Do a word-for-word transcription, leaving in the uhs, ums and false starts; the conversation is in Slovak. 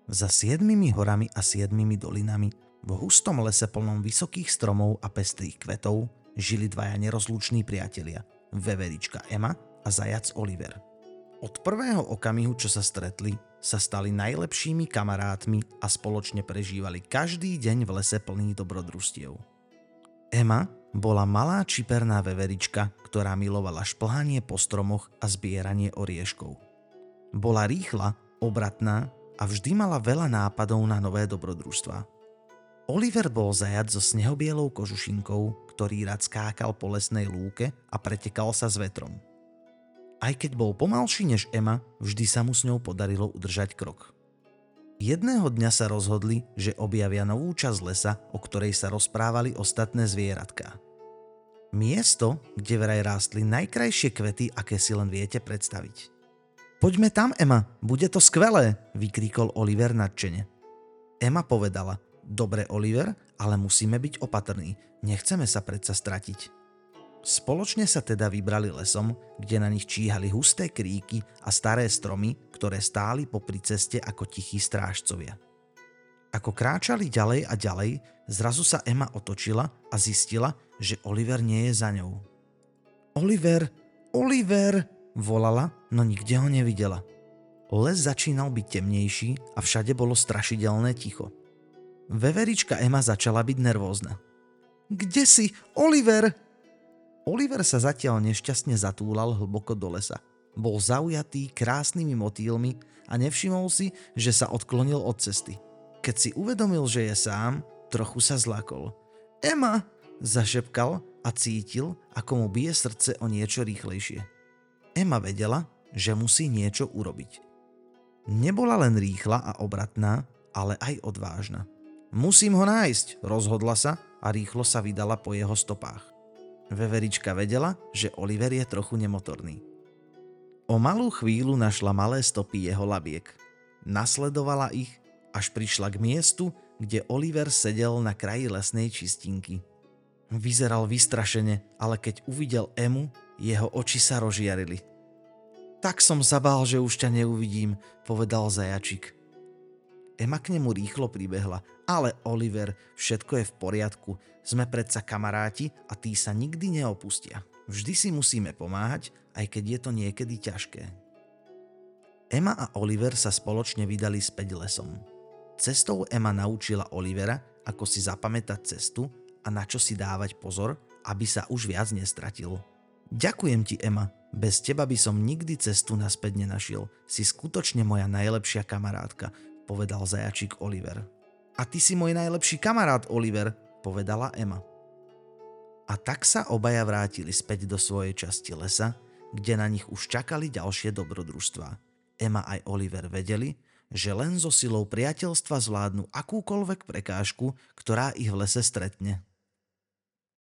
Za siedmimi horami a siedmimi dolinami, v hustom lese plnom vysokých stromov a pestrých kvetov, žili dvaja nerozluční priatelia, veverička Emma a zajac Oliver. Od prvého okamihu, čo sa stretli, sa stali najlepšími kamarátmi a spoločne prežívali každý deň v lese plný dobrodružstiev. Emma bola malá čiperná veverička, ktorá milovala šplhanie po stromoch a zbieranie orieškov. Bola rýchla, obratná a vždy mala veľa nápadov na nové dobrodružstvá. Oliver bol zajac so snehobielou kožušinkou, ktorý rád skákal po lesnej lúke a pretekal sa s vetrom. Aj keď bol pomalší než Emma, vždy sa mu s ňou podarilo udržať krok. Jedného dňa sa rozhodli, že objavia novú časť lesa, o ktorej sa rozprávali ostatné zvieratká. Miesto, kde vraj rástli najkrajšie kvety, aké si len viete predstaviť. Poďme tam, Emma, bude to skvelé, vykríkol Oliver nadšene. Emma povedala: Dobre, Oliver, ale musíme byť opatrní, nechceme sa predsa stratiť. Spoločne sa teda vybrali lesom, kde na nich číhali husté kríky a staré stromy, ktoré stáli popri ceste ako tichí strážcovia. Ako kráčali ďalej a ďalej, zrazu sa Emma otočila a zistila, že Oliver nie je za ňou. Oliver, Oliver, volala, no nikde ho nevidela. Les začínal byť temnejší a všade bolo strašidelné ticho. Veverička Emma začala byť nervózna. Kde si, Oliver? Oliver sa zatiaľ nešťastne zatúlal hlboko do lesa. Bol zaujatý krásnymi motýlmi a nevšimol si, že sa odklonil od cesty. Keď si uvedomil, že je sám, trochu sa zlakol. Emma, zašepkal a cítil, ako mu bije srdce o niečo rýchlejšie. Emma vedela, že musí niečo urobiť. Nebola len rýchla a obratná, ale aj odvážna. Musím ho nájsť, rozhodla sa a rýchlo sa vydala po jeho stopách. Veverička vedela, že Oliver je trochu nemotorný. O malú chvíľu našla malé stopy jeho labiek. Nasledovala ich, až prišla k miestu, kde Oliver sedel na kraji lesnej čistinky. Vyzeral vystrašene, ale keď uvidel Emu, jeho oči sa rozžiarili. Tak som sa bál, že už ťa neuvidím, povedal zajačik. Emma k nemu rýchlo pribehla. Ale Oliver, všetko je v poriadku. Sme predsa kamaráti a tí sa nikdy neopustia. Vždy si musíme pomáhať, aj keď je to niekedy ťažké. Emma a Oliver sa spoločne vydali späť lesom. Cestou Emma naučila Olivera, ako si zapamätať cestu a na čo si dávať pozor, aby sa už viac nestratil. Ďakujem ti, Emma. Bez teba by som nikdy cestu naspäť nenašiel. Si skutočne moja najlepšia kamarátka, povedal zajačík Oliver. A ty si môj najlepší kamarát, Oliver, povedala Emma. A tak sa obaja vrátili späť do svojej časti lesa, kde na nich už čakali ďalšie dobrodružstvá. Emma aj Oliver vedeli, že len so silou priateľstva zvládnu akúkoľvek prekážku, ktorá ich v lese stretne.